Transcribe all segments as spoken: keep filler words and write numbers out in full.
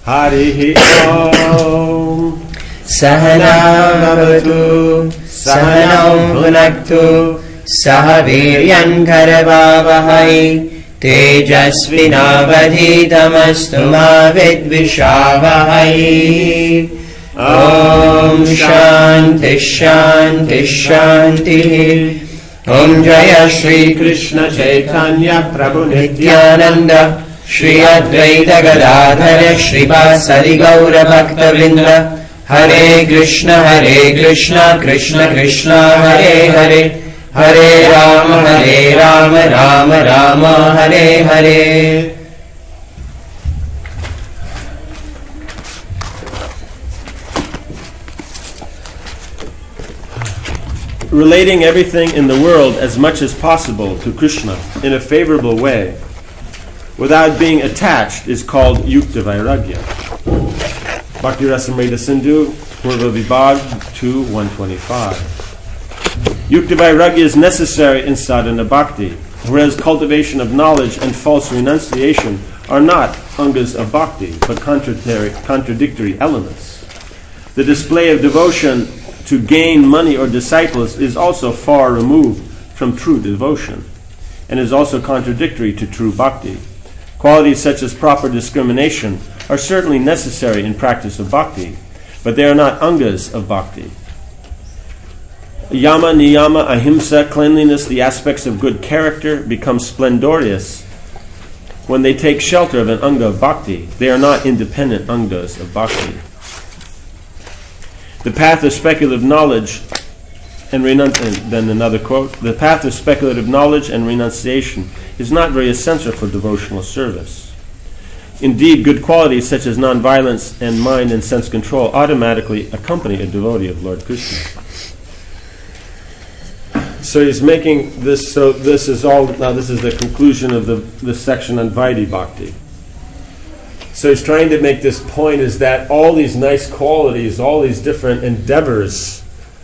Harihi Om. Sahana Bhavatu Sahanau Bhunaktu Sahaviryan Karavavahai Tejasvinavadhitamastu ma vidvishavahai. Om Shanti Shanti Shanti. Om Jaya Shri Krishna Chaitanya Prabhu Nityananda Shri Advaita Gadadhara Shri Vasari Gaura Bhakta Vrinda. Hare Krishna Hare Krishna Krishna Krishna Hare Hare Hare Rama Hare Rama Rama Rama Hare Hare. Relating everything in the world as much as possible to Krishna in a favorable way, without being attached, is called Yukta Vairagya. Bhakti Rasamrita Sindhu, Purva Vibhag two one twenty-five. Yukta Vairagya is necessary in sadhana bhakti, whereas cultivation of knowledge and false renunciation are not angas of bhakti, but contradictory, contradictory elements. The display of devotion to gain money or disciples is also far removed from true devotion, and is also contradictory to true bhakti. Qualities such as proper discrimination are certainly necessary in practice of bhakti, but they are not angas of bhakti. Yama, niyama, ahimsa, cleanliness, the aspects of good character, become splendorous when they take shelter of an anga of bhakti. They are not independent angas of bhakti. The path of speculative knowledge and renunciation, then another quote, the path of speculative knowledge and renunciation is not very essential for devotional service. Indeed, good qualities such as non-violence and mind and sense control automatically accompany a devotee of Lord Krishna. So he's making this, so this is all, now this is the conclusion of the, the section on Vaidhi Bhakti. So he's trying to make this point is that all these nice qualities, all these different endeavors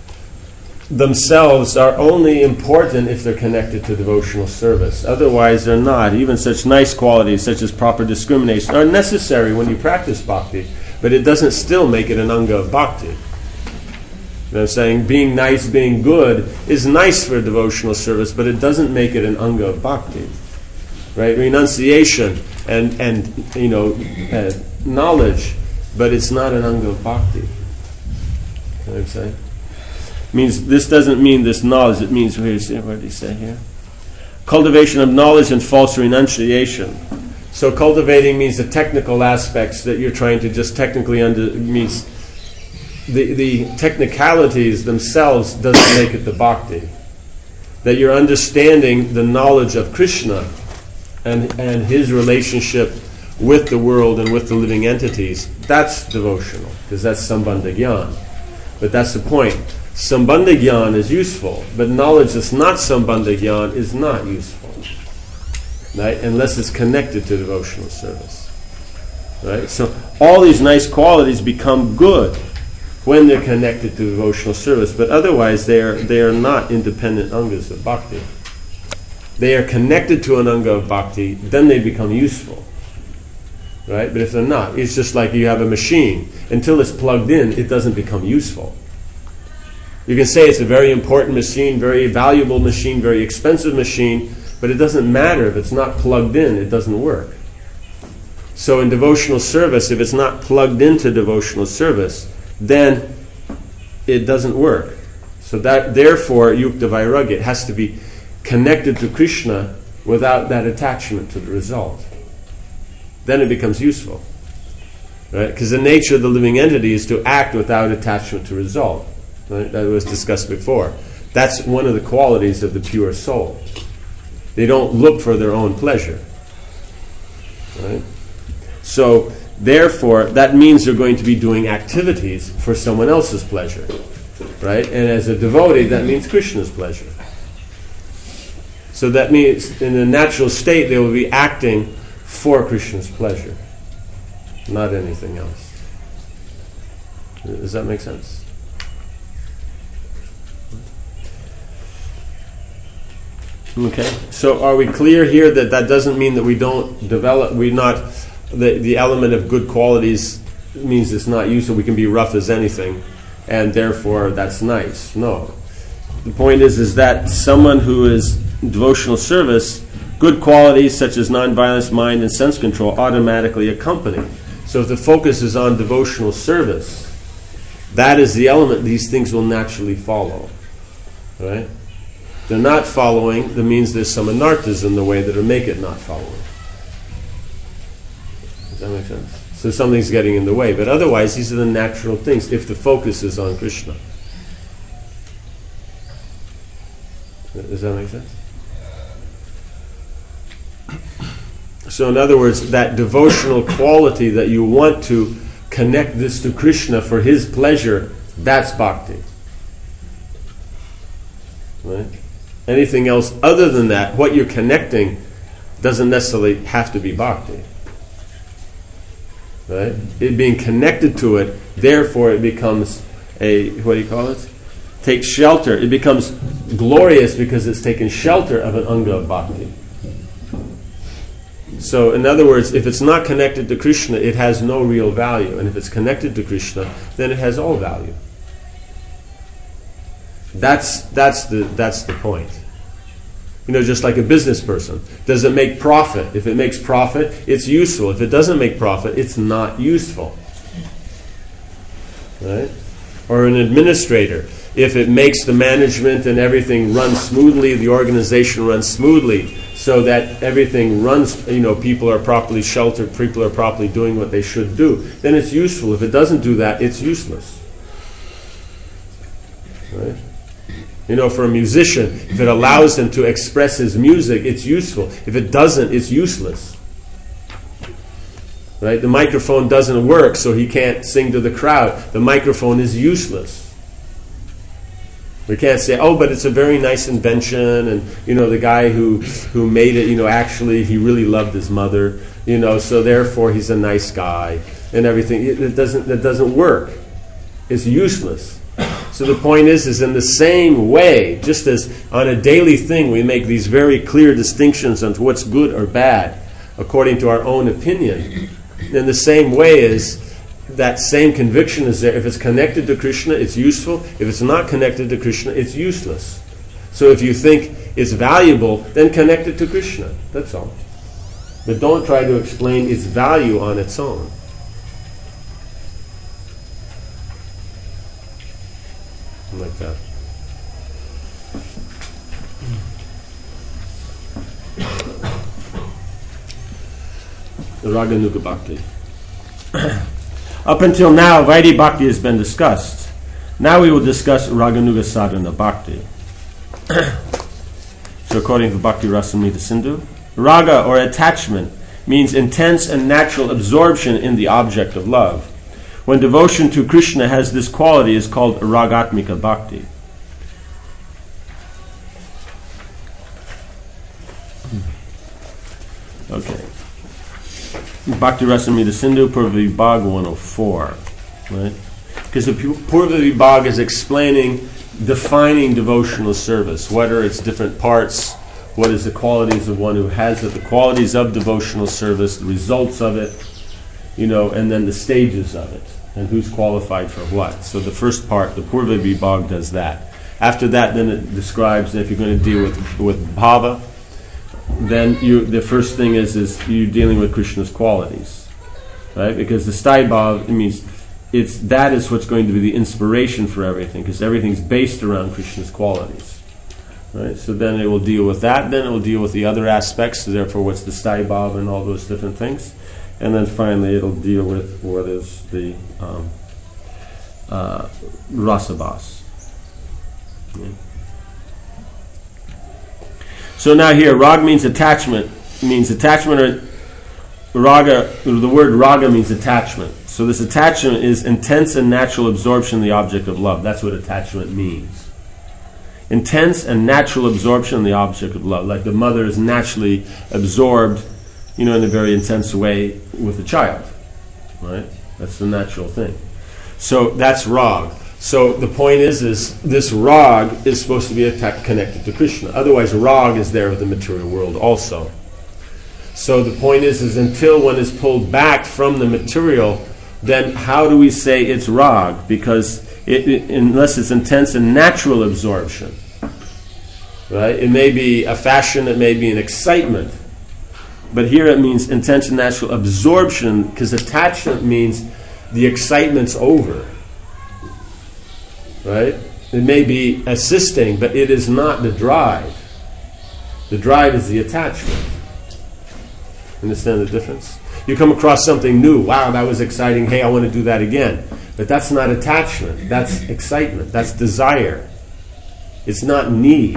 themselves are only important if they're connected to devotional service. Otherwise they're not. Even such nice qualities such as proper discrimination are necessary when you practice bhakti, but it doesn't still make it an anga of bhakti. You know what I'm saying? Being nice, being good is nice for devotional service, but it doesn't make it an anga of bhakti. Right? Renunciation and, and you know, uh, knowledge, but it's not an anga of bhakti. You know what I'm saying? Means this doesn't mean this knowledge, it means, what did he say here? Cultivation of knowledge and false renunciation. So cultivating means the technical aspects that you're trying to just technically under, means the, the technicalities themselves doesn't make it the bhakti. That you're understanding the knowledge of Krishna and, and his relationship with the world and with the living entities, that's devotional, because that's sambandha jnana. But that's the point. Sambandha jnana is useful, but knowledge that's not sambandha jnana is not useful, right? Unless it's connected to devotional service, right? So all these nice qualities become good when they're connected to devotional service, but otherwise they are they are not independent angas of bhakti. They are connected to an anga of bhakti, then they become useful, right? But if they're not, it's just like you have a machine. Until it's plugged in, it doesn't become useful. You can say it's a very important machine, very valuable machine, very expensive machine, but it doesn't matter if it's not plugged in, it doesn't work. So in devotional service, if it's not plugged into devotional service, then it doesn't work. So that, therefore, Yukta Vairagya, it has to be connected to Krishna without that attachment to the result. Then it becomes useful. Right? Because the nature of the living entity is to act without attachment to result. Right? That was discussed before. That's one of the qualities of the pure soul. They don't look for their own pleasure. Right? So, therefore, that means they're going to be doing activities for someone else's pleasure. Right? And as a devotee, that means Krishna's pleasure. So that means in a natural state they will be acting for Krishna's pleasure, not anything else. Does that make sense? Okay, so are we clear here that that doesn't mean that we don't develop, we're not the, the element of good qualities means it's not useful. We can be rough as anything, and therefore that's nice. No. The point is, is that someone who is devotional service, good qualities such as nonviolence, mind, and sense control automatically accompany. So if the focus is on devotional service, that is the element these things will naturally follow. Right? If they're not following, that means there's some anarthas in the way that will make it not following. Does that make sense? So something's getting in the way. But otherwise, these are the natural things if the focus is on Krishna. Does that make sense? So in other words, that devotional quality that you want to connect this to Krishna for his pleasure, that's bhakti. Right? Anything else other than that, what you're connecting, doesn't necessarily have to be bhakti. Right? It being connected to it, therefore it becomes a, what do you call it? Take shelter. It becomes glorious because it's taken shelter of an anga of bhakti. So, in other words, if it's not connected to Krishna, it has no real value. And if it's connected to Krishna, then it has all value. That's that's the that's the point. You know, just like a business person. Does it make profit? If it makes profit, it's useful. If it doesn't make profit, it's not useful. Right? Or an administrator. If it makes the management and everything run smoothly, the organization runs smoothly, so that everything runs, you know, people are properly sheltered, people are properly doing what they should do, then it's useful. If it doesn't do that, it's useless. Right? You know, for a musician, if it allows him to express his music, it's useful. If it doesn't, it's useless. Right? The microphone doesn't work, so he can't sing to the crowd. The microphone is useless. We can't say, oh, but it's a very nice invention, and you know the guy who who made it, you know, actually he really loved his mother, you know, so therefore he's a nice guy and everything. It, it doesn't that doesn't work. It's useless. So the point is, is in the same way, just as on a daily thing we make these very clear distinctions on what's good or bad according to our own opinion. In the same way is. That same conviction is there. If it's connected to Krishna, it's useful. If it's not connected to Krishna, it's useless. So if you think it's valuable, then connect it to Krishna. That's all. But don't try to explain its value on its own. Like that. The Raganuga Bhakti. Up until now, Vaidhi Bhakti has been discussed. Now we will discuss Raganuga Sadhana Bhakti. So according to Bhakti Rasamrita Sindhu, Raga or attachment means intense and natural absorption in the object of love. When devotion to Krishna has this quality, it is called Ragatmika Bhakti. Okay. Bhakti Rasamrita Sindhu, Purva Vibhaga one oh four. Right? Because the Purva Vibhaga is explaining, defining devotional service. What are its different parts? What is the qualities of one who has it? The qualities of devotional service, the results of it, you know, and then the stages of it, and who's qualified for what. So the first part, the Purva Vibhaga, does that. After that, then it describes that if you're going to deal with with bhava, then you, the first thing is is you dealing with Krishna's qualities, right? Because the Staibhav, it means it's that is what's going to be the inspiration for everything, because everything's based around Krishna's qualities, right? So then it will deal with that. Then it will deal with the other aspects. So therefore, what's the Staibhav and all those different things, and then finally it'll deal with what is the um, uh, Rasabhas. Yeah. So now here, rag means attachment. Means attachment or raga. The word raga means attachment. So this attachment is intense and natural absorption in the object of love. That's what attachment means. Intense and natural absorption in the object of love. Like the mother is naturally absorbed, you know, in a very intense way with the child. Right? That's the natural thing. So that's rag. So the point is, is this rag is supposed to be atta- connected to Krishna. Otherwise, rag is there with the material world also. So the point is, is until one is pulled back from the material, then how do we say it's rag? Because it, it, unless it's intense and natural absorption, right? It may be a fashion, it may be an excitement, but here it means intense and natural absorption, because attachment means the excitement's over, right? It may be assisting, but it is not the drive. The drive is the attachment. Understand the difference? You come across something new. Wow, that was exciting. Hey, I want to do that again. But that's not attachment. That's excitement. That's desire. It's not need.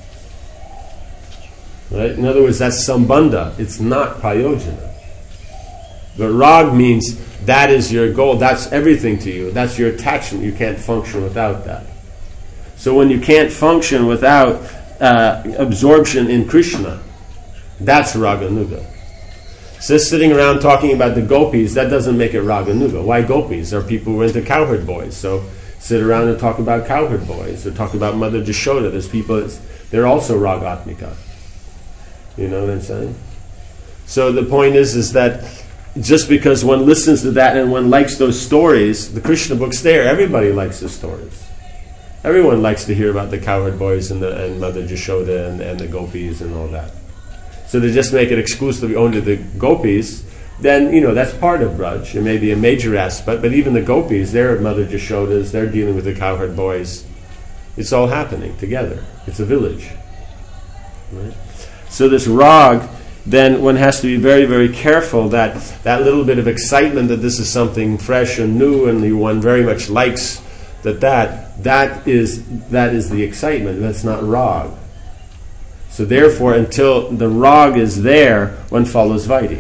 Right? In other words, that's sambandha. It's not prayojana. But rag means that is your goal. That's everything to you. That's your attachment. You can't function without that. So when you can't function without uh, absorption in Krishna, that's raganuga. So sitting around talking about the gopis, that doesn't make it raganuga. Why gopis? There are people who are into cowherd boys. So sit around and talk about cowherd boys, or talk about Mother Jashoda. There's people, they're also ragatmika. You know what I'm saying? So the point is, is that just because one listens to that and one likes those stories, the Krishna book's there. Everybody likes the stories. Everyone likes to hear about the cowherd boys and, the, and Mother Jashoda and, and the gopis and all that. So to just make it exclusively only the gopis, then, you know, that's part of Braj. It may be a major aspect, but even the gopis, they're Mother Jashodas, they're dealing with the cowherd boys. It's all happening together. It's a village. Right? So this rag, then one has to be very, very careful that that little bit of excitement that this is something fresh and new and one very much likes, that that, that is, that is the excitement. That's not rag. So therefore, until the rag is there, one follows Vaidhi.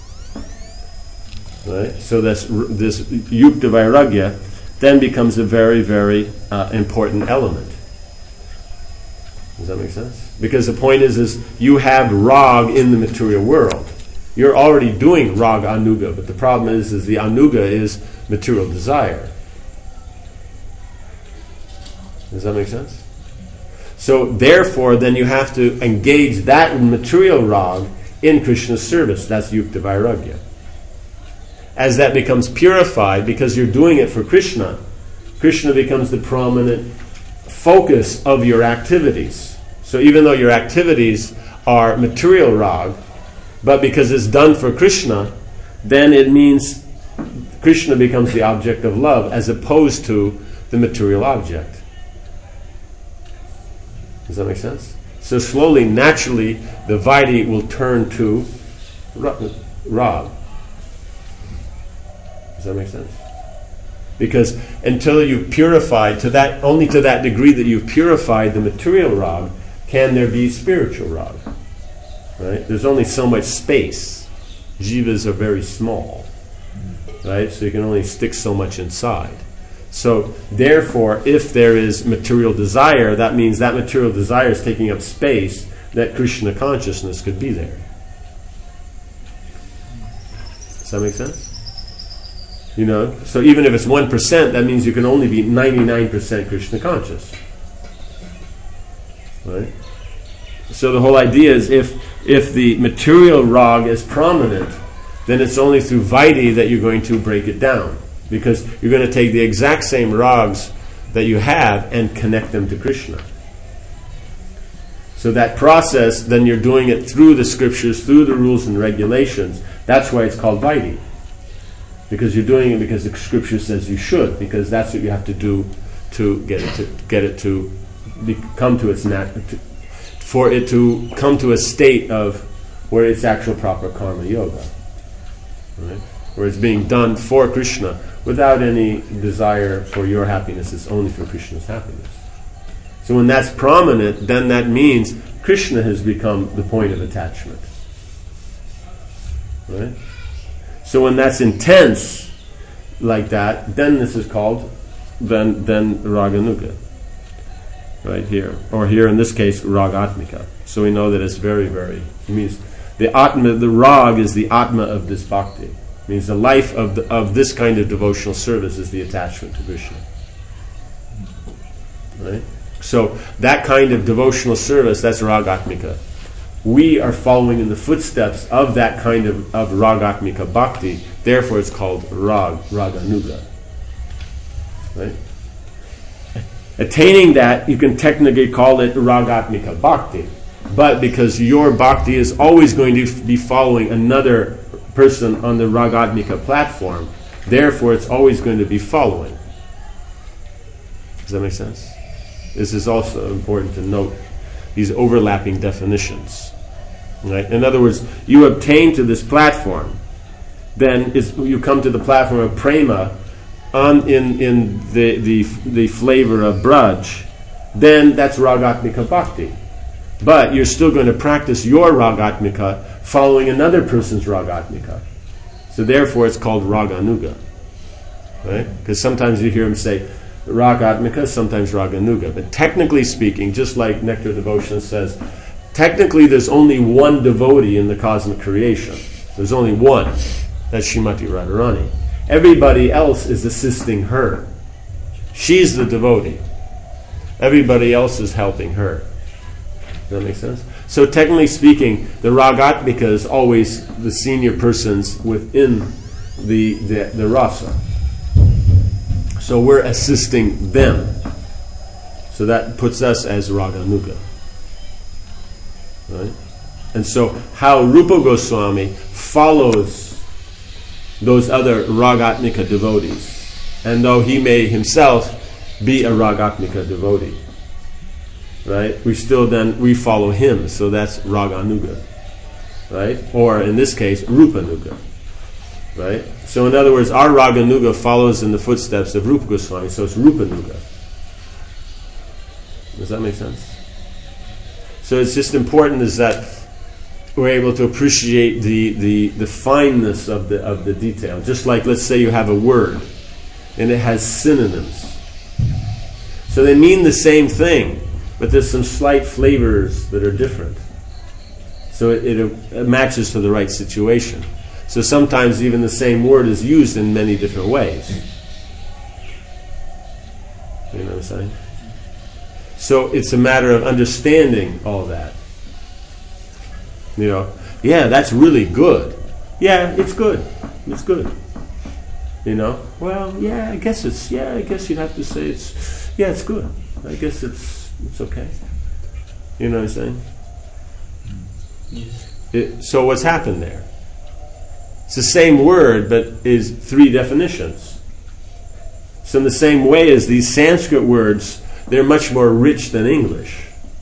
Right? So this, this yukta vairagya then becomes a very, very uh, important element. Does that make sense? Because the point is, is you have rag in the material world. You're already doing rag anuga, but the problem is, is the anuga is material desire. Does that make sense? So therefore, then you have to engage that material rag in Krishna's service. That's yukta vairagya. As that becomes purified, because you're doing it for Krishna, Krishna becomes the prominent focus of your activities. So even though your activities are material rag, but because it's done for Krishna, then it means Krishna becomes the object of love as opposed to the material object. Does that make sense? So slowly, naturally, the Vaidhi will turn to rag. Does that make sense? Because until you've purified to that, only to that degree that you've purified the material rag, can there be spiritual rag. Right? There's only so much space. Jivas are very small. Right? So you can only stick so much inside. So therefore, if there is material desire, that means that material desire is taking up space that Krishna consciousness could be there. Does that make sense? You know, so even if it's one percent, that means you can only be ninety-nine percent Krishna conscious. Right? So the whole idea is, if if the material rag is prominent, then it's only through Vaidhi that you're going to break it down. Because you're going to take the exact same rags that you have and connect them to Krishna. So that process, then you're doing it through the scriptures, through the rules and regulations. That's why it's called Vaidhi. Because you're doing it because the scripture says you should, because that's what you have to do to get it to get it to be, come to its nat, to, for it to come to a state of where it's actual proper karma yoga. Right? Where it's being done for Krishna without any desire for your happiness. It's only for Krishna's happiness. So when that's prominent, then that means Krishna has become the point of attachment. Right? So when that's intense like that, then this is called then then raganuga. Right here. Or here in this case, ragatmika. So we know that it's very, very, it means the atma, the rag is the atma of this bhakti. It means the life of the, of this kind of devotional service is the attachment to Krishna. Right? So that kind of devotional service, that's ragatmika. we are following in the footsteps of that kind of, of ragatmika bhakti. Therefore, it's called rag, raganuga. Right? Attaining that, you can technically call it ragatmika bhakti. But because your bhakti is always going to be following another person on the ragatmika platform, therefore it's always going to be following. Does that make sense? This is also important to note these overlapping definitions. Right? In other words, you obtain to this platform, then is, you come to the platform of prema on, in, in the, the, the flavor of braj, then that's ragatmika bhakti. But you're still going to practice your ragatmika following another person's ragatmika. So therefore it's called raganuga. Right? Because sometimes you hear him say ragatmika, sometimes raganuga. But technically speaking, just like Nectar Devotion says, technically there's only one devotee in the cosmic creation. There's only one. That's Srimati Radharani. Everybody else is assisting her. She's the devotee. Everybody else is helping her. Does that make sense? So technically speaking, the ragatmika is always the senior persons within the, the, the rasa. So we're assisting them. So that puts us as raganuga. Right? And so how Rupa Goswami follows those other ragatmika devotees, and though he may himself be a ragatmika devotee, right? We still then we follow him, so that's raganuga, right? Or in this case, rupanuga, right? So in other words, our raganuga follows in the footsteps of Rupa Goswami, so it's rupanuga. Does that make sense? So it's just important is that we're able to appreciate the, the, the fineness of the of the detail. Just like, let's say you have a word and it has synonyms. So they mean the same thing, but there's some slight flavors that are different. So it, it, it matches to the right situation. So sometimes even the same word is used in many different ways. You know what I'm saying? So it's a matter of understanding all that. You know, yeah, that's really good. Yeah, it's good. It's good. You know, well, yeah, I guess it's, yeah, I guess you'd have to say it's, yeah, it's good. I guess it's, it's okay. You know what I'm saying? Yes. It, so what's happened there? It's the same word, but is three definitions. So in the same way as these Sanskrit words, they're much more rich than English.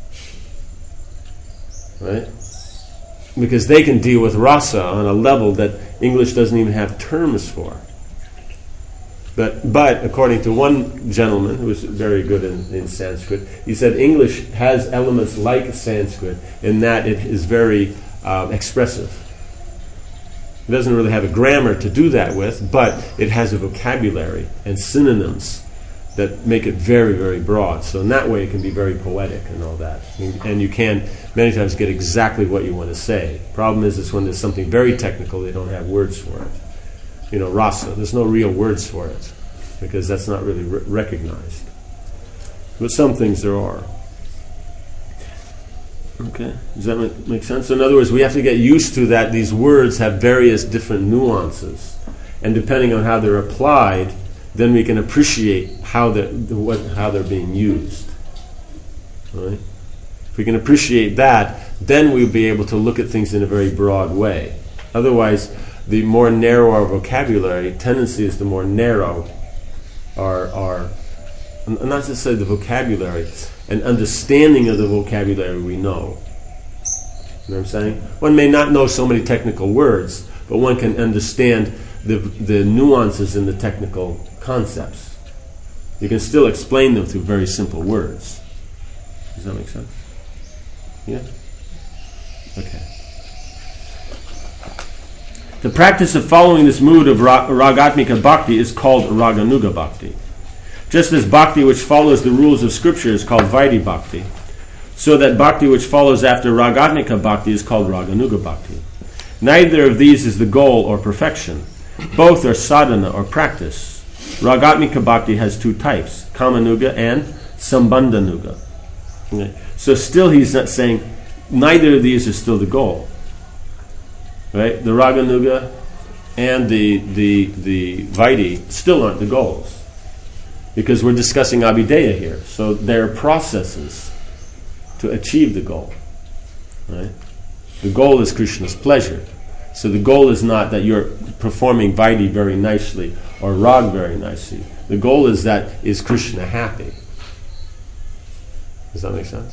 Right? Because they can deal with rasa on a level that English doesn't even have terms for. But but according to one gentleman who was very good in, in Sanskrit, he said English has elements like Sanskrit in that it is very um, expressive. It doesn't really have a grammar to do that with, but it has a vocabulary and synonyms that make it very, very broad. So in that way it can be very poetic and all that. And you can many times get exactly what you want to say. Problem is, is when there's something very technical, they don't have words for it. You know, rasa, there's no real words for it because that's not really re- recognized. But some things there are. Okay, does that make, make sense? So in other words, we have to get used to that these words have various different nuances. And depending on how they're applied, then we can appreciate how they're, what, how they're being used. Right? If we can appreciate that, then we'll be able to look at things in a very broad way. Otherwise, the more narrow our vocabulary, tendency is the more narrow our, our not to say the vocabulary, an understanding of the vocabulary we know. You know what I'm saying? One may not know so many technical words, but one can understand the the nuances in the technical concepts. You can still explain them through very simple words. Does that make sense? Yeah? Okay. The practice of following this mood of ra- ragatmika bhakti is called raganuga bhakti. Just as bhakti which follows the rules of scripture is called vaidhi bhakti, so that bhakti which follows after ragatmika bhakti is called raganuga bhakti. Neither of these is the goal or perfection. Both are sadhana or practice. Ragatmika bhakti has two types, kamanuga and sambandhanuga. Okay. So still he's not saying neither of these are still the goal. Right? The Raganuga and the the the Vaidhi still aren't the goals, because we're discussing Abhideya here. So they're processes to achieve the goal. Right? The goal is Krishna's pleasure. So the goal is not that you're performing Vaidhi very nicely or Rag very nicely. The goal is that is Krishna happy. Does that make sense?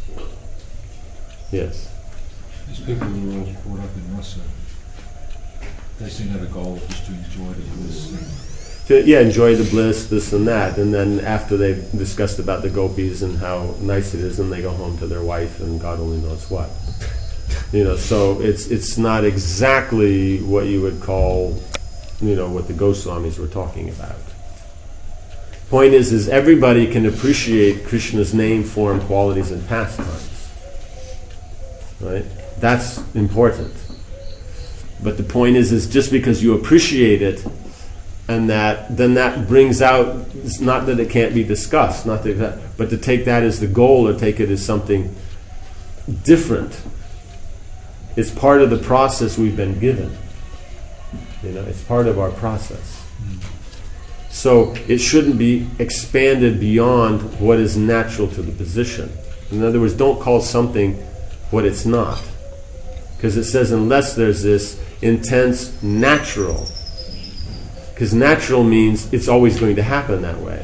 Yes. These people who are all caught up in rasa, they seem to have a goal just to enjoy the bliss. To, yeah, enjoy the bliss, this and that. And then after they've discussed about the gopis and how nice it is, then they go home to their wife and God only knows what. You know, so it's it's not exactly what you would call, you know, what the Goswamis were talking about. Point is, is everybody can appreciate Krishna's name, form, qualities, and pastimes. Right? That's important. But the point is, is just because you appreciate it, and that then that brings out, it's not that it can't be discussed, not that, that, but to take that as the goal or take it as something different. It's part of the process we've been given. You know, it's part of our process. So it shouldn't be expanded beyond what is natural to the position. In other words, don't call something what it's not. Because it says unless there's this intense natural. Because natural means it's always going to happen that way.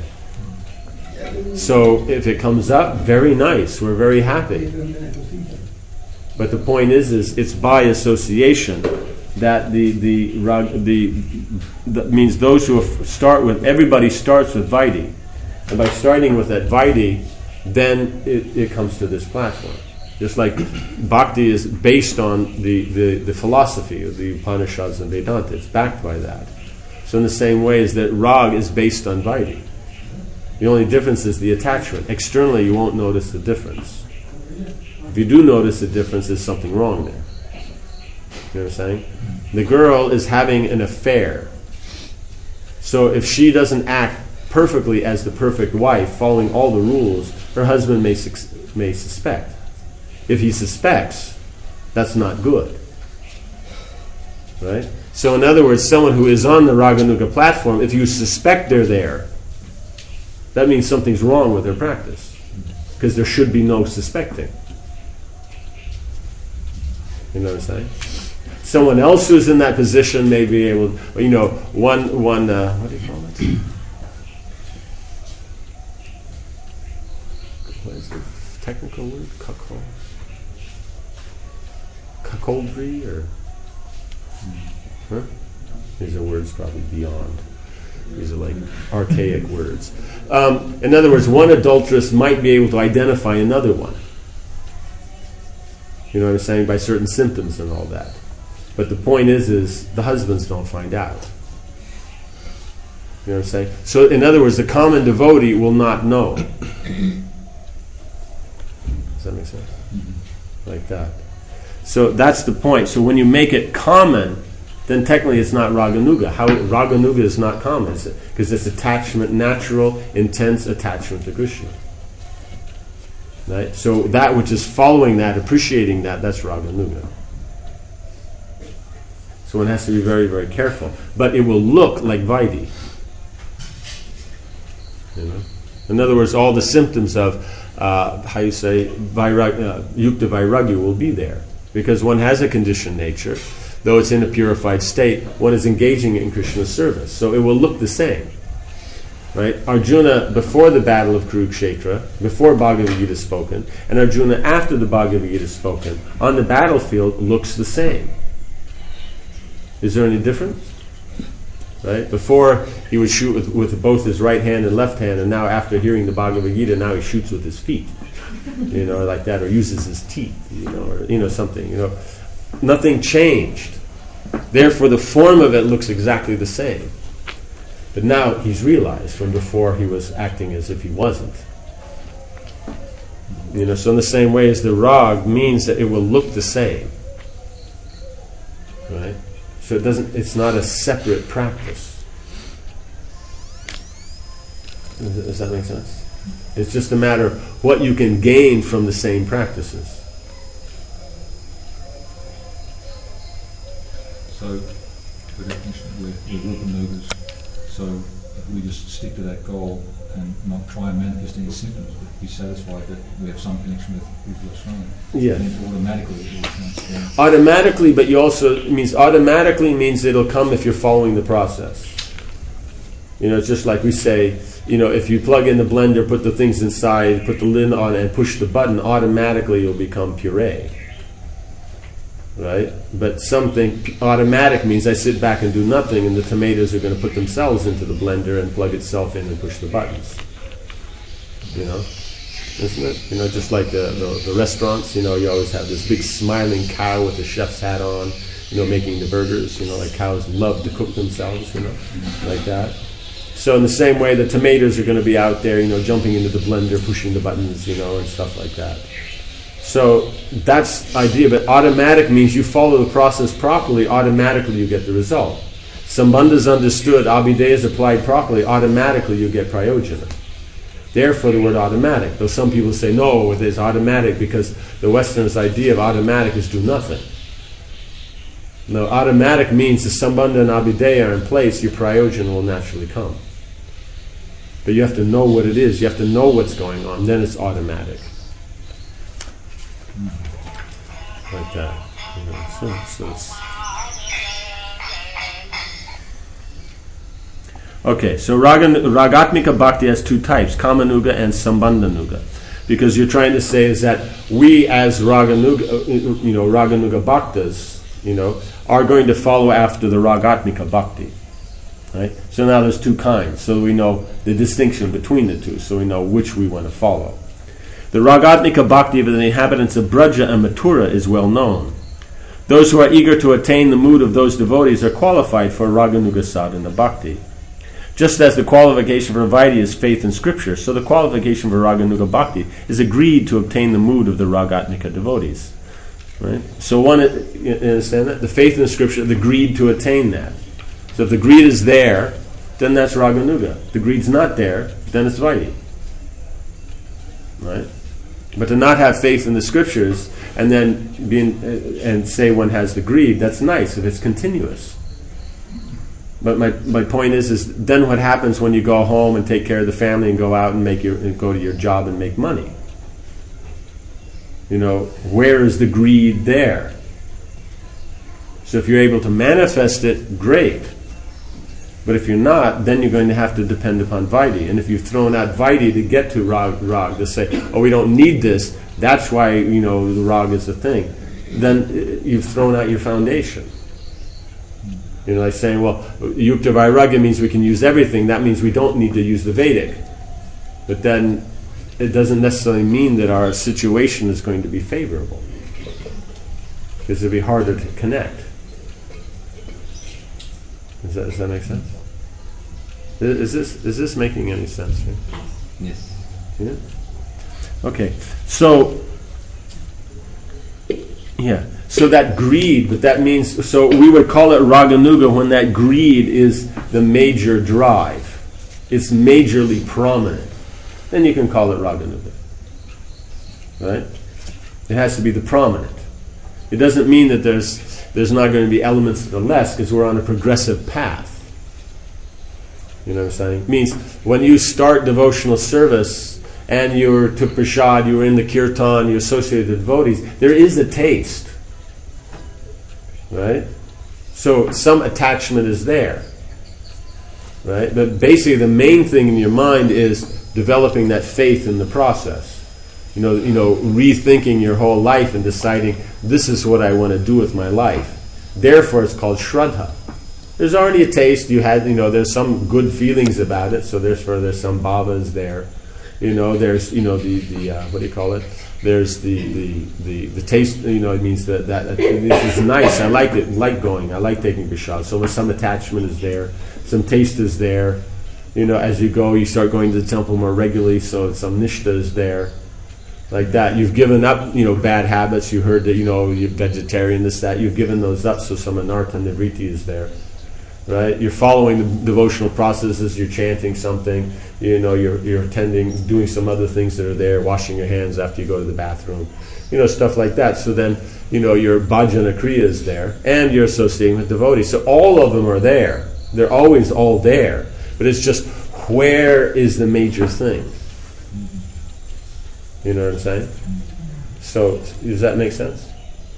So if it comes up, very nice, we're very happy. But the point is, is it's by association that the the the that means those who start with, everybody starts with Vaidhi, and by starting with that Vaidhi, then it, it comes to this platform. Just like Bhakti is based on the, the, the philosophy of the Upanishads and Vedanta, it's backed by that. So in the same way as that Rag is based on Vaidhi. The only difference is the attachment. Externally, you won't notice the difference. If you do notice the difference, there's something wrong there. You know what I'm saying? The girl is having an affair. So if she doesn't act perfectly as the perfect wife, following all the rules, her husband may su- may suspect. If he suspects, that's not good. Right? So in other words, someone who is on the Raganuga platform, if you suspect they're there, that means something's wrong with their practice. Because there should be no suspecting. You know what I'm saying? Someone else who's in that position may be able, you know, one, one uh, what do you call it? What is the technical word? Cuckold? Cuckoldry or? Huh? These are words probably beyond. These are like archaic words. Um, in other words, one adulteress might be able to identify another one. You know what I'm saying? By certain symptoms and all that. But the point is, is the husbands don't find out. You know what I'm saying? So in other words, the common devotee will not know. Does that make sense? Mm-hmm. Like that. So that's the point. So when you make it common, then technically it's not Raganuga. How Raganuga is not common, because it's attachment, natural, intense attachment to Krishna. Right? So that which is following that, appreciating that, that's Raganuga. So one has to be very, very careful. But it will look like Vaidhi. You know? In other words, all the symptoms of, uh, how you say, vairag, uh, yukta vairagya will be there. Because one has a conditioned nature, though it's in a purified state, one is engaging in Krishna's service. So it will look the same. Right? Arjuna, before the battle of Kurukshetra, before Bhagavad Gita is spoken, and Arjuna after the Bhagavad Gita is spoken, on the battlefield looks the same. Is there any difference? Right? Before he would shoot with, with both his right hand and left hand, and now after hearing the Bhagavad Gita, now he shoots with his feet. You know, like that, or uses his teeth, you know, or you know, something, you know. Nothing changed. Therefore the form of it looks exactly the same. But now he's realized from before he was acting as if he wasn't. You know, so in the same way as the rag means that it will look the same. Right? So it doesn't it's not a separate practice. Does, does that make sense? It's just a matter of what you can gain from the same practices. if we just stick to that goal and not try and manifest any symptoms, but be satisfied that we have some connection with, with what's wrong. Yeah. And then automatically it will transform. Automatically, but you also, it means automatically means it'll come if you're following the process. You know, it's just like we say, you know, if you plug in the blender, put the things inside, put the lid on and push the button, automatically you'll become puree. Right? But something automatic means I sit back and do nothing and the tomatoes are going to put themselves into the blender and plug itself in and push the buttons. You know? Isn't it? You know, just like the, the, the restaurants, you know, you always have this big smiling cow with the chef's hat on, you know, making the burgers, you know, like cows love to cook themselves, you know, like that. So in the same way, the tomatoes are going to be out there, you know, jumping into the blender, pushing the buttons, you know, and stuff like that. So that's the idea, but automatic means you follow the process properly, automatically you get the result. Sambandha is understood, Abhideya is applied properly, automatically you get prayojana. Therefore the word automatic, though some people say no, it is automatic because the Westerners' idea of automatic is do nothing. No, automatic means the Sambandha and Abhideya are in place, your prayojana will naturally come. But you have to know what it is, you have to know what's going on, then it's automatic. Like that. You know, so, so it's okay, so raga, Ragatmika Bhakti has two types, Kamanuga and Sambandhanuga. Because you're trying to say is that we as Raganuga, you know, Raganuga Bhaktas, you know, are going to follow after the Ragatmika Bhakti. Right? So now there's two kinds, so we know the distinction between the two, so we know which we want to follow. The Ragatmika Bhakti of the inhabitants of Braja and Mathura is well known. Those who are eager to attain the mood of those devotees are qualified for Raganuga Sadhana Bhakti. Just as the qualification for Vaidhi is faith in Scripture, so the qualification for Raganuga Bhakti is agreed to obtain the mood of the Ragatmika devotees. Right? So one, you understand that? The faith in the Scripture, the greed to attain that. So if the greed is there, then that's Raganuga. If the greed's not there, then it's Vaidhi. Right? But to not have faith in the Scriptures and then be in, uh, and say one has the greed, that's nice if it's continuous. But my, my point is, is then what happens when you go home and take care of the family and go out and make your and go to your job and make money? You know, where is the greed there? So if you're able to manifest it, great. But if you're not, then you're going to have to depend upon Vaidhi. And if you've thrown out Vaidhi to get to Rag, rag to say, oh, we don't need this, that's why, you know, the Rag is the thing, then you've thrown out your foundation. You know, like saying, well, Yukta Vairagya means we can use everything, that means we don't need to use the Vedic. But then it doesn't necessarily mean that our situation is going to be favorable. Because it'll be harder to connect. Does that, does that make sense? Is this is this making any sense? Right? Yes. Yeah. Okay. So yeah. So that greed, but that means so we would call it Raganuga when that greed is the major drive. It's majorly prominent. Then you can call it Raganuga. Right? It has to be the prominent. It doesn't mean that there's there's not going to be elements that are less because we're on a progressive path. You know what I'm saying? It means when you start devotional service and you're to prashad, you're in the kirtan, you associate with the devotees, there is a taste. Right? So some attachment is there. Right? But basically the main thing in your mind is developing that faith in the process. You know, you know, rethinking your whole life and deciding this is what I want to do with my life. Therefore, it's called Shraddha. There's already a taste. You had, you know, there's some good feelings about it. So therefore, there's some bhavas there. You know, there's, you know, the the uh, what do you call it? There's the the the, the taste. You know, it means that that uh, this is nice. I like it. I like going. I like taking prashad. So some attachment is there. Some taste is there. You know, as you go, you start going to the temple more regularly. So some nishta is there. Like that, you've given up, you know, bad habits. You heard that, you know, you're vegetarian, this, that. You've given those up, so some anartha nivriti is there, right? You're following the devotional processes. You're chanting something. You know, you're you're attending, doing some other things that are there. Washing your hands after you go to the bathroom, you know, stuff like that. So then, you know, your bhajana kriya is there, and you're associating with devotees. So all of them are there. They're always all there. But it's just, where is the major thing? You know what I'm saying? So, does that make sense?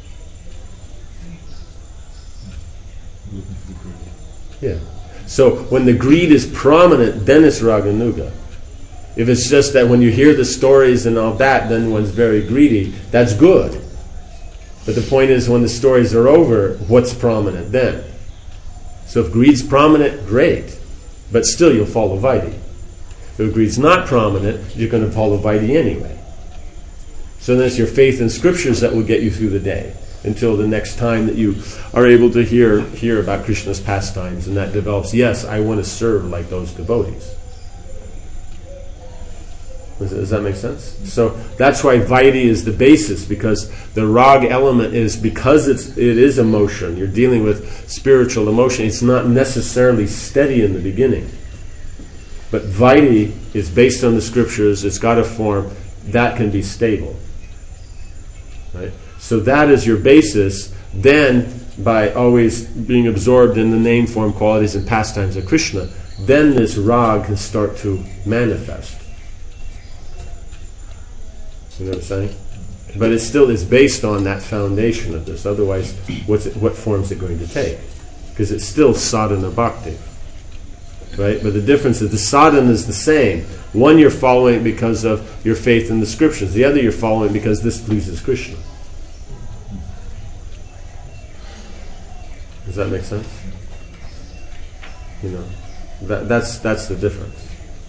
Yeah. So, when the greed is prominent, then it's Raganuga. If it's just that when you hear the stories and all that, then one's very greedy, that's good. But the point is, when the stories are over, what's prominent then? So if greed's prominent, great. But still you'll follow Vaidhi. If greed's not prominent, you're going to follow Vaidhi anyway. So then it's your faith in scriptures that will get you through the day, until the next time that you are able to hear hear about Krishna's pastimes, and that develops, yes, I want to serve like those devotees. Does, does that make sense? So that's why Vaidhi is the basis, because the rag element is, because it's it is emotion. You're dealing with spiritual emotion. It's not necessarily steady in the beginning. But Vaidhi is based on the scriptures. It's got a form that can be stable. Right? So that is your basis. Then, by always being absorbed in the name, form, qualities, and pastimes of Krishna, then this rag can start to manifest. You know what I'm saying? But it still is based on that foundation of this. Otherwise, what's it, what form is it going to take? Because it's still sadhana bhakti. Right? But the difference is the sadhana is the same. One you're following because of your faith in the scriptures. The other you're following because this pleases Krishna. Does that make sense? You know, that, that's that's the difference.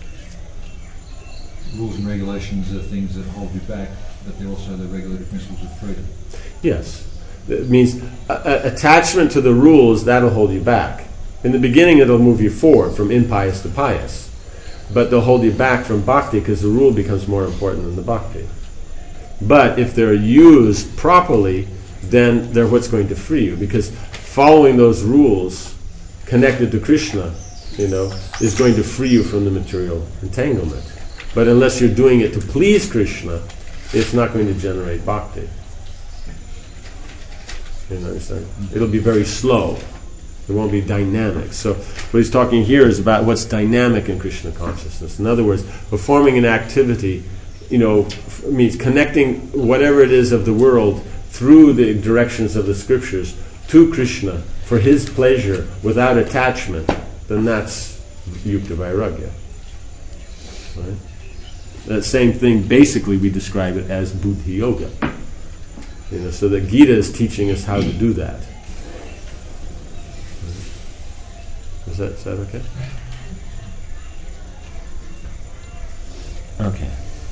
Rules and regulations are things that hold you back, but they're also the regulative principles of freedom. Yes. It means a, a, attachment to the rules, that'll hold you back. In the beginning, it'll move you forward from impious to pious. But they'll hold you back from bhakti because the rule becomes more important than the bhakti. But if they're used properly, then they're what's going to free you. Because following those rules connected to Krishna, you know, is going to free you from the material entanglement. But unless you're doing it to please Krishna, it's not going to generate bhakti. You know what I'm saying? It'll be very slow. It won't be dynamic. So what he's talking here is about what's dynamic in Krishna consciousness. In other words, performing an activity, you know, f- means connecting whatever it is of the world through the directions of the scriptures to Krishna for his pleasure without attachment, then that's yukta vairagya. Right? That same thing, basically, we describe it as buddhi yoga. You know, so that Gita is teaching us how to do that. Is that, is that okay? Okay.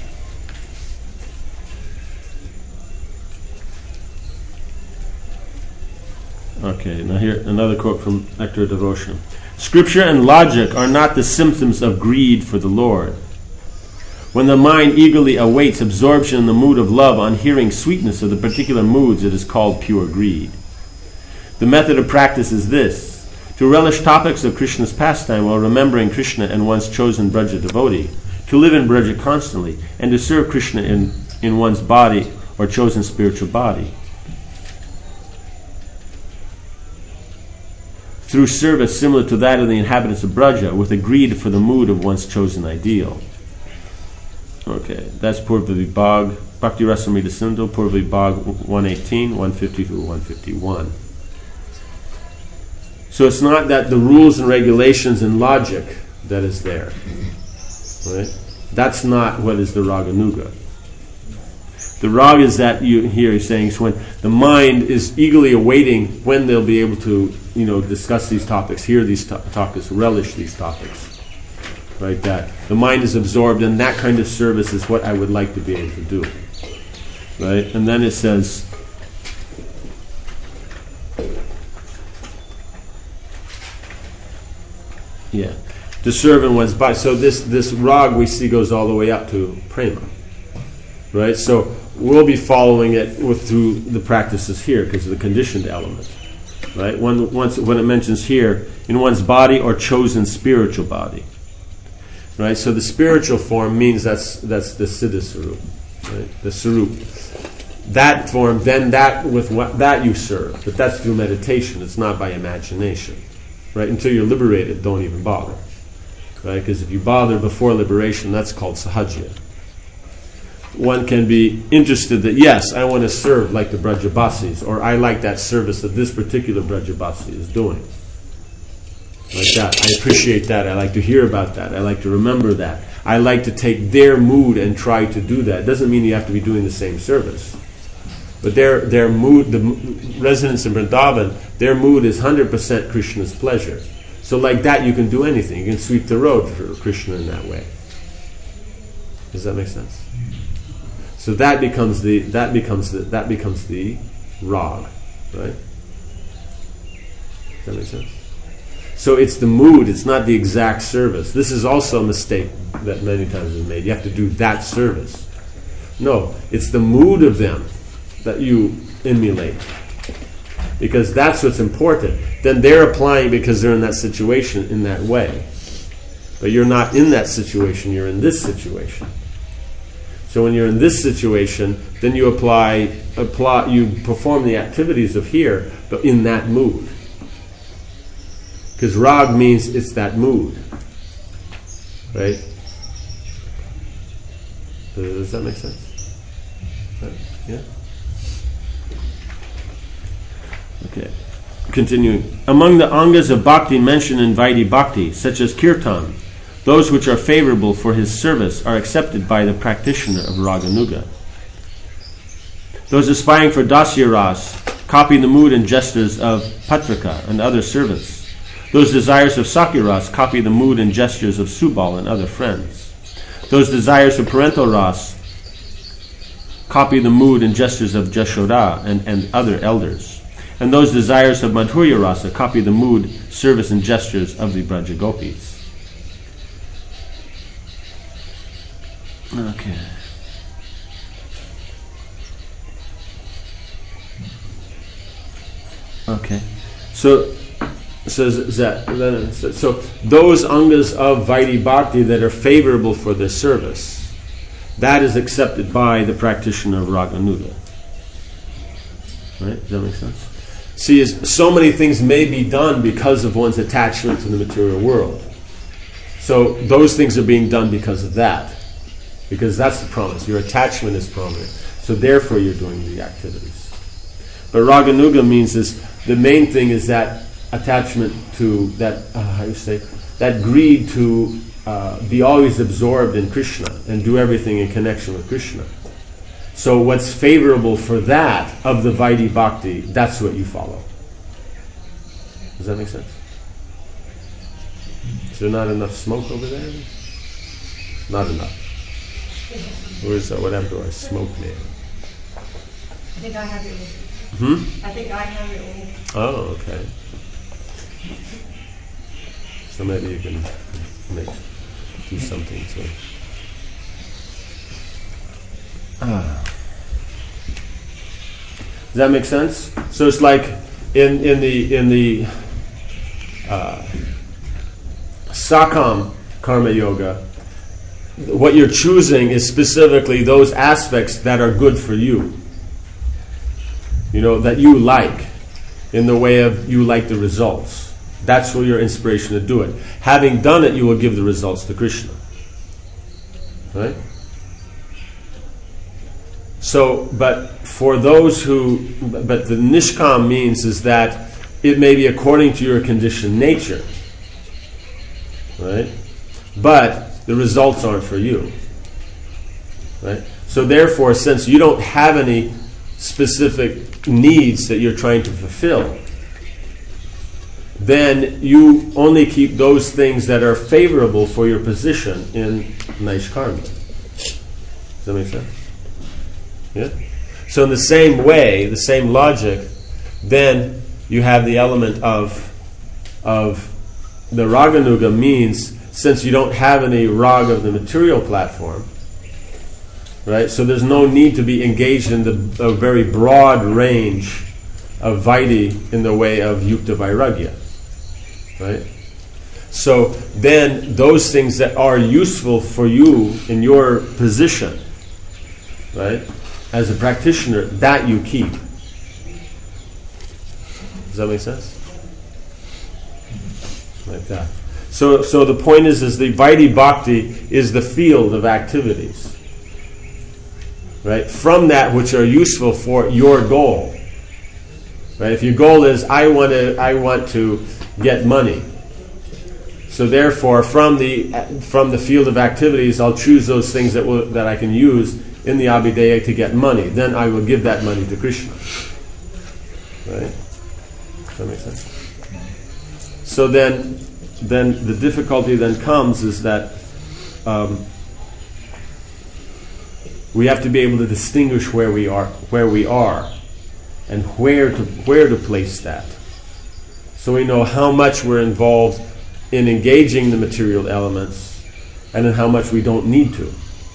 Okay, now here, another quote from Nectar of Devotion. Scripture and logic are not the symptoms of greed for the Lord. When the mind eagerly awaits absorption in the mood of love on hearing sweetness of the particular moods, it is called pure greed. The method of practice is this: to relish topics of Krishna's pastime while remembering Krishna and one's chosen Braja devotee, to live in Braja constantly, and to serve Krishna in, in one's body or chosen spiritual body. Through service similar to that of the inhabitants of Braja, with a greed for the mood of one's chosen ideal. Okay, that's Purva Vibhag, Bhakti Rasamrita Sindhu, Purva Vibhag one eighteen, one fifty through one fifty-one. So it's not that the rules and regulations and logic that is there. Right? That's not what is the Raganuga. The rag is that you here he's saying is when the mind is eagerly awaiting when they'll be able to, you know, discuss these topics, hear these to- topics, relish these topics. Right, that the mind is absorbed, and that kind of service is what I would like to be able to do. Right, and then it says, yeah, to serve in one's body. So this this rag we see goes all the way up to prema. Right, so we'll be following it with through the practices here because of the conditioned element. Right, when once when it mentions here in one's body or chosen spiritual body. Right, so the spiritual form means that's that's the Siddha Sarup, right? The Sarup. That form, then that with what that you serve, but that's through meditation. It's not by imagination, right? Until you're liberated, don't even bother. right? Because if you bother before liberation, that's called sahajya. One can be interested that, yes, I want to serve like the Brajabasis, or I like that service that this particular Brajabasi is doing. Like that. I appreciate that. I like to hear about that. I like to remember that. I like to take their mood and try to do that. It doesn't mean you have to be doing the same service. But their their mood, the residents in Vrindavan, their mood is one hundred percent Krishna's pleasure. So like that, you can do anything. You can sweep the road for Krishna in that way. Does that make sense? So that becomes the that becomes the that becomes the rag, right? Does that make sense? So it's the mood, it's not the exact service. This is also a mistake that many times is made. You have to do that service. No, it's the mood of them that you emulate. Because that's what's important. Then they're applying because they're in that situation in that way. But you're not in that situation, you're in this situation. So when you're in this situation, then you apply, apply you perform the activities of here, but in that mood. Because rag means it's that mood. Right? Does that make sense? Yeah? Okay. Continuing. Among the angas of bhakti mentioned in Vaidhi Bhakti, such as kirtan, those which are favorable for his service are accepted by the practitioner of Raganuga. Those aspiring for Dasya Ras copy the mood and gestures of Patrika and other servants. Those desires of Sakiras copy the mood and gestures of Subal and other friends. Those desires of parental ras copy the mood and gestures of Jashoda and, and other elders. And those desires of Madhurya rasa copy the mood, service, and gestures of the Braja Gopis. Okay. Okay. So, so, so, so those angas of Vaidhi Bhakti that are favorable for this service, that is accepted by the practitioner of Raganuga. Right? Does that make sense? See, is, so many things may be done because of one's attachment to the material world. So those things are being done because of that. Because that's the promise. Your attachment is prominent. So therefore you're doing the activities. But Raganuga means is, the main thing is that attachment to, that, uh, how you say, that greed to uh, be always absorbed in Krishna and do everything in connection with Krishna. So what's favorable for that of the Vaidhi Bhakti, that's what you follow. Does that make sense? Is there not enough smoke over there? Not enough. Where's uh, what happened to our smoke there? I think I have it all. Hmm? I think I have it all. Oh, okay. So maybe you can make do something to. Ah. Does that make sense? So it's like in in the in the uh, Sakam Karma Yoga, what you're choosing is specifically those aspects that are good for you. You know, that you like, in the way of you like the results. That's where your inspiration to do it. Having done it, you will give the results to Krishna. Right? So, but for those who, but the nishkam means is that it may be according to your conditioned nature. Right? But the results aren't for you. Right? So therefore, since you don't have any specific needs that you're trying to fulfill, then you only keep those things that are favorable for your position in Naishkarma. Does that make sense? Yeah? So in the same way, the same logic, then you have the element of of the Raganuga means, since you don't have any rag of the material platform, right? So there's no need to be engaged in the a very broad range of Vaidhi in the way of Yukta Vairagya. Right? So then those things that are useful for you in your position, right, as a practitioner, that you keep. Does that make sense? Like that. So, so the point is, is the Vaidhi Bhakti is the field of activities, right? From that which are useful for your goal, right? If your goal is, I want to, I want to get money. So therefore, from the from the field of activities, I'll choose those things that will, that I can use in the Abhideya to get money. Then I will give that money to Krishna. Right? Does that make sense? So then, then the difficulty then comes is that um, we have to be able to distinguish where we are, where we are, and where to where to place that. So we know how much we're involved in engaging the material elements, and then how much we don't need to.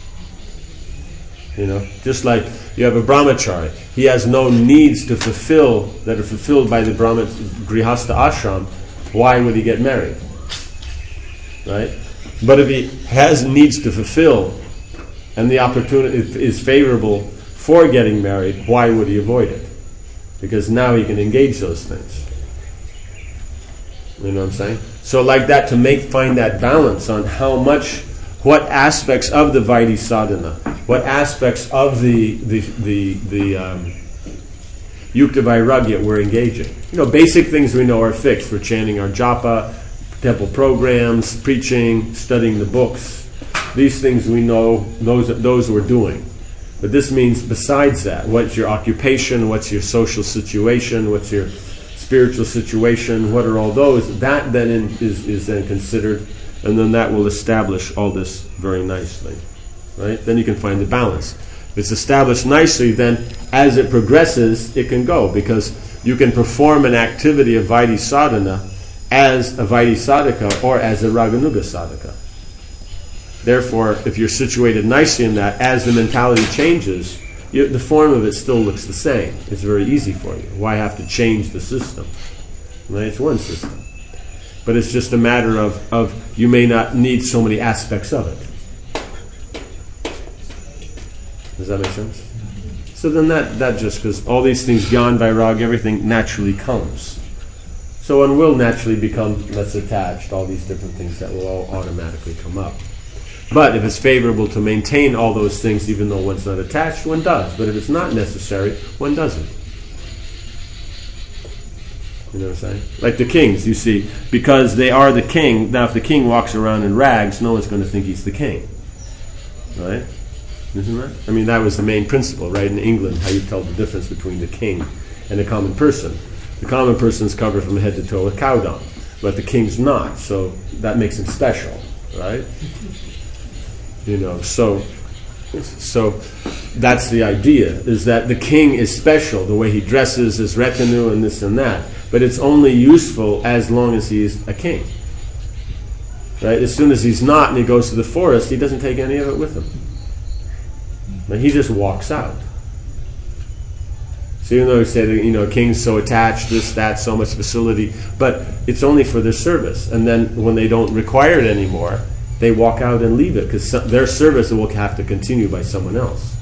You know, just like you have a brahmachari, he has no needs to fulfill that are fulfilled by the brahma grihastha ashram. Why would he get married? Right? But if he has needs to fulfill, and the opportunity is favorable for getting married, why would he avoid it? Because now he can engage those things. You know what I'm saying? So like that, to make find that balance on how much, what aspects of the Vaidhi sadhana, what aspects of the the the, the um, yukta vairagya we're engaging. You know, basic things we know are fixed. We're chanting our japa, temple programs, preaching, studying the books. These things we know, those those we're doing. But this means besides that, what's your occupation, what's your social situation, what's your spiritual situation, what are all those? That then in, is, is then considered, and then that will establish all this very nicely. Right? Then you can find the balance. If it's established nicely, then as it progresses, it can go, because you can perform an activity of Vaidhi sadhana as a Vaidhi sadhaka or as a Raganuga sadhaka. Therefore, if you're situated nicely in that, as the mentality changes, you, the form of it still looks the same. It's very easy for you. Why have to change the system? Right? It's one system. But it's just a matter of, of you may not need so many aspects of it. Does that make sense? So then that, that just, because all these things, Gyan, Vairag, everything naturally comes. So one will naturally become less attached, all these different things that will all automatically come up. But if it's favorable to maintain all those things, even though one's not attached, one does. But if it's not necessary, one doesn't. You know what I'm saying? Like the kings, you see, because they are the king. Now, if the king walks around in rags, no one's going to think he's the king. Right? Isn't that? I mean, that was the main principle, right? In England, how you tell the difference between the king and the common person. The common person's covered from head to toe with cow dung, but the king's not. So that makes him special, right? You know, so so that's the idea, is that the king is special, the way he dresses, his retinue, and this and that. But it's only useful as long as he's a king. Right? As soon as he's not and he goes to the forest, he doesn't take any of it with him. But he just walks out. So even though we say that, you know, king's so attached, this, that, so much facility, but it's only for their service. And then when they don't require it anymore, they walk out and leave it, because their service will have to continue by someone else.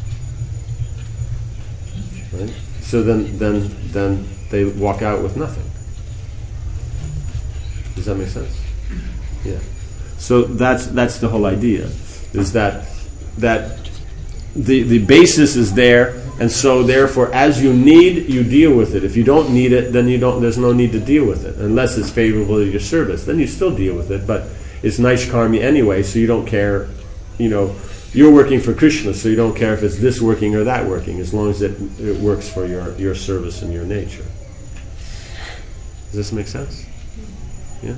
Right? So then, then, then they walk out with nothing. Does that make sense? Yeah. So that's that's the whole idea, is that that the the basis is there, and so therefore, as you need, you deal with it. If you don't need it, then you don't. There's no need to deal with it, unless it's favorable to your service. Then you still deal with it, but it's Naishkarmi anyway, so you don't care, you know, you're working for Krishna, so you don't care if it's this working or that working, as long as it, it works for your, your service and your nature. Does this make sense? Yeah?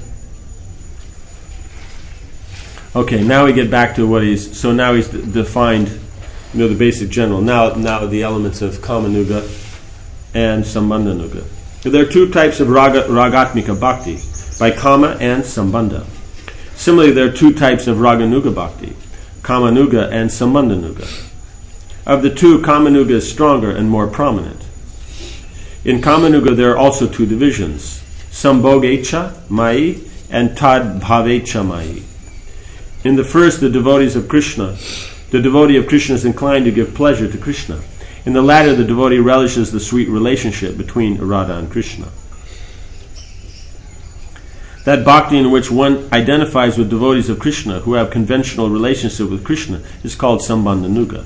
Okay, now we get back to what he's, so now he's d- defined, you know, the basic general. Now, now the elements of Kamanuga and Sambandhanuga. There are two types of raga, Ragatmika Bhakti, by Kama and Sambandha. Similarly, there are two types of Raganuga Bhakti, Kamanuga and Sambandhanuga. Of the two, Kamanuga is stronger and more prominent. In Kamanuga, there are also two divisions, Sambhogecha Mai and Tad Bhavecha Mai. In the first, the devotees of Krishna, the devotee of Krishna is inclined to give pleasure to Krishna. In the latter, the devotee relishes the sweet relationship between Radha and Krishna. That bhakti in which one identifies with devotees of Krishna who have conventional relationship with Krishna is called Sambandhanuga.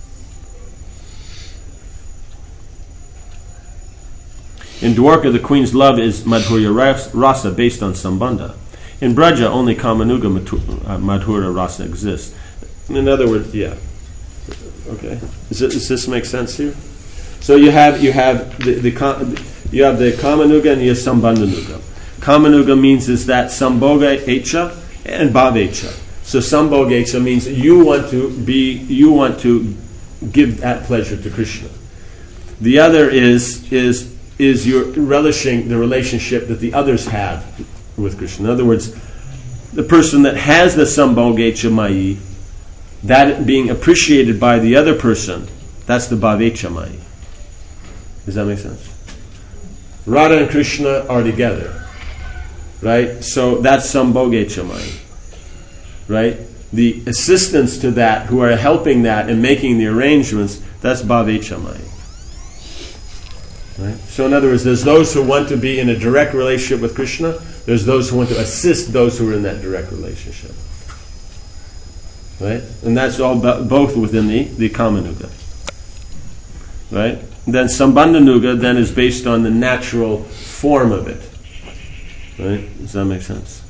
In Dwarka, the queen's love is Madhurya Rasa based on Sambandha. In Braja, only Kamanuga Madhurya Rasa exists. In other words, yeah. Okay. Does, it, does this make sense here? So you have you have the, the you have the Kamanuga and you have Sambandhanuga. Kamanuga means is that Sambhoga Echa and Bhavecha. So Sambhoga Echa means you want to be you want to give that pleasure to Krishna. The other is is is you're relishing the relationship that the others have with Krishna. In other words, the person that has the Sambhoga Echa Mayi, that being appreciated by the other person, that's the Bhavecha Mayi. Does that make sense? Radha and Krishna are together. Right? So that's Sambhoga Echa Mayi. Right? The assistants to that, who are helping that and making the arrangements, that's Bhavecha Mayi. Right? So in other words, there's those who want to be in a direct relationship with Krishna, there's those who want to assist those who are in that direct relationship. Right? And that's all bo- both within the, the Kamanuga. Right? And then Sambandhanuga then is based on the natural form of it. Right? Does that make sense?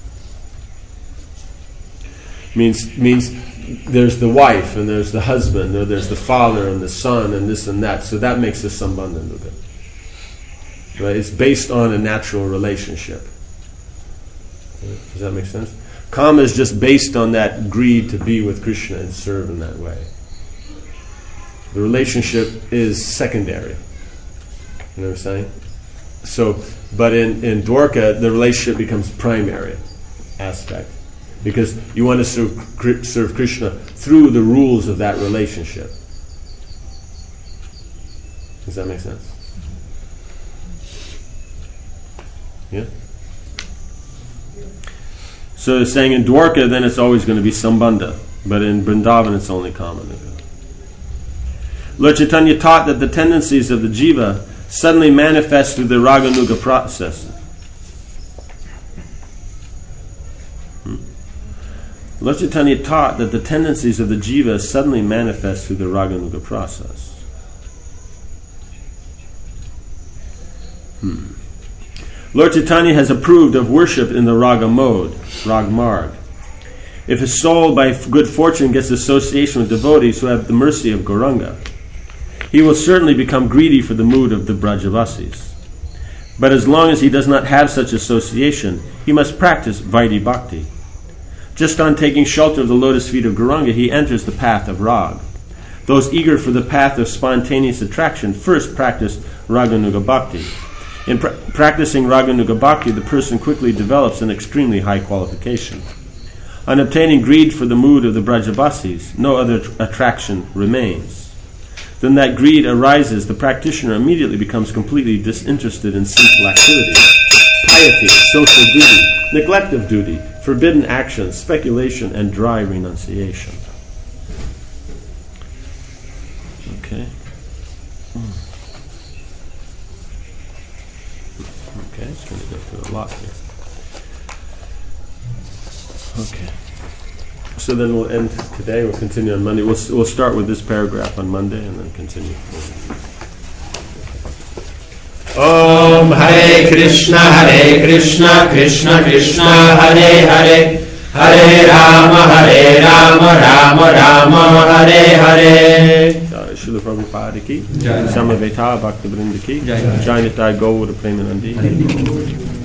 Means means there's the wife and there's the husband, or there's the father and the son and this and that. So that makes a Sambandhanuga. Right? It's based on a natural relationship. Right? Does that make sense? Kama is just based on that greed to be with Krishna and serve in that way. The relationship is secondary. You know what I'm saying? So, but in, in Dwarka, the relationship becomes primary aspect. Because you want to serve, serve Krishna through the rules of that relationship. Does that make sense? Yeah? So it's saying in Dwarka, then it's always going to be Sambandha. But in Vrindavan, it's only Kamanuga. Lord Chaitanya taught that the tendencies of the jiva suddenly manifest through the Raganuga process. Hmm. Lord Chaitanya taught that the tendencies of the jiva suddenly manifest through the Raganuga process. Hmm. Lord Chaitanya has approved of worship in the Raga mode, Rag Marg. If a soul by good fortune gets association with devotees who have the mercy of Gauranga, he will certainly become greedy for the mood of the Brajavasis. But as long as he does not have such association, he must practice Vaidhi Bhakti. Just on taking shelter of the lotus feet of Gauranga, he enters the path of Rag. Those eager for the path of spontaneous attraction first practice Raganuga Bhakti. In pra- practicing Raganuga Bhakti, the person quickly develops an extremely high qualification. On obtaining greed for the mood of the Brajavasis, no other tr- attraction remains. Then that greed arises, the practitioner immediately becomes completely disinterested in sinful activity, piety, social duty, neglect of duty, forbidden actions, speculation, and dry renunciation. Okay. Okay, it's going to go through a lot here. Okay. So then we'll end today. We'll continue on Monday. We'll we'll start with this paragraph on Monday and then continue. Om Hare Krishna Hare Krishna Krishna Krishna Hare Hare Hare Rama Hare Rama Rama Rama Hare Hare. Srila Prabhupada ki, Samaveta Bhakta Vrinda ki, Jai Nitai Gaura Premanandi.